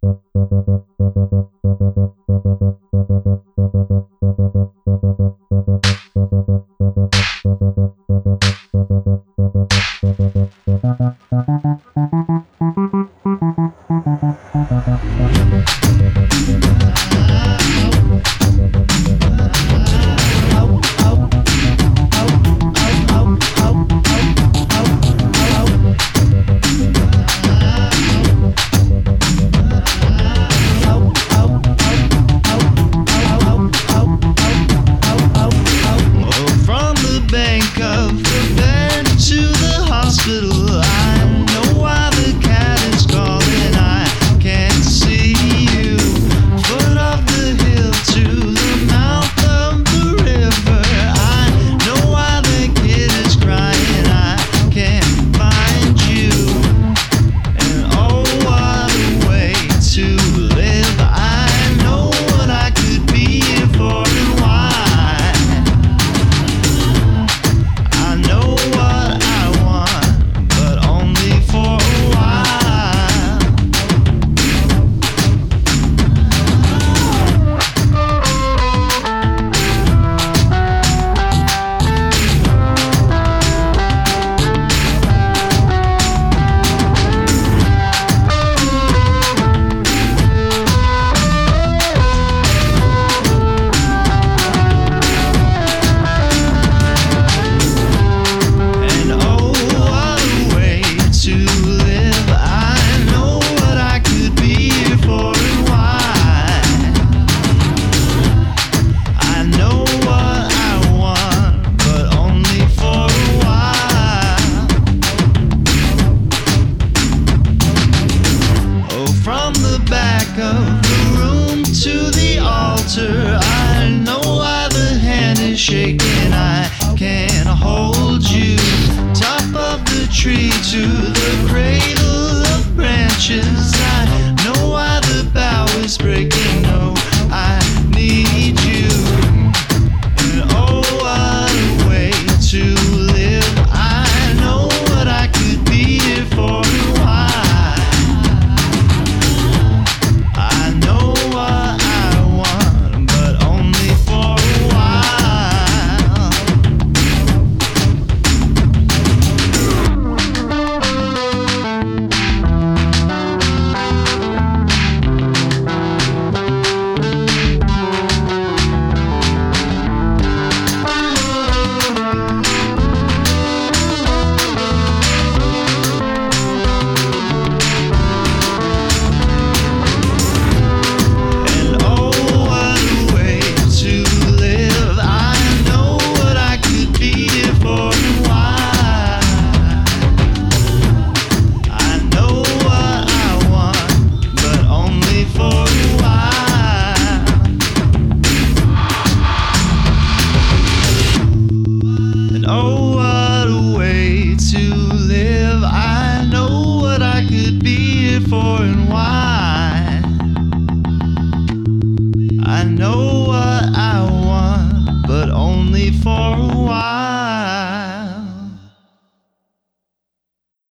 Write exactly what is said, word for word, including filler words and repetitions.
I know why the hand is shaking. I can't hold you. Top of the tree to the cradle of branches. I know why the bough is breaking. No, I need you. And oh, what a way to live. I know what I could be here for a while. I know what I want, but only for a while. And oh, what a way to live. I know what I could be here for a while. I know what I want, but only for a while. And oh, what a way to live. I know what I could be here for and why. I know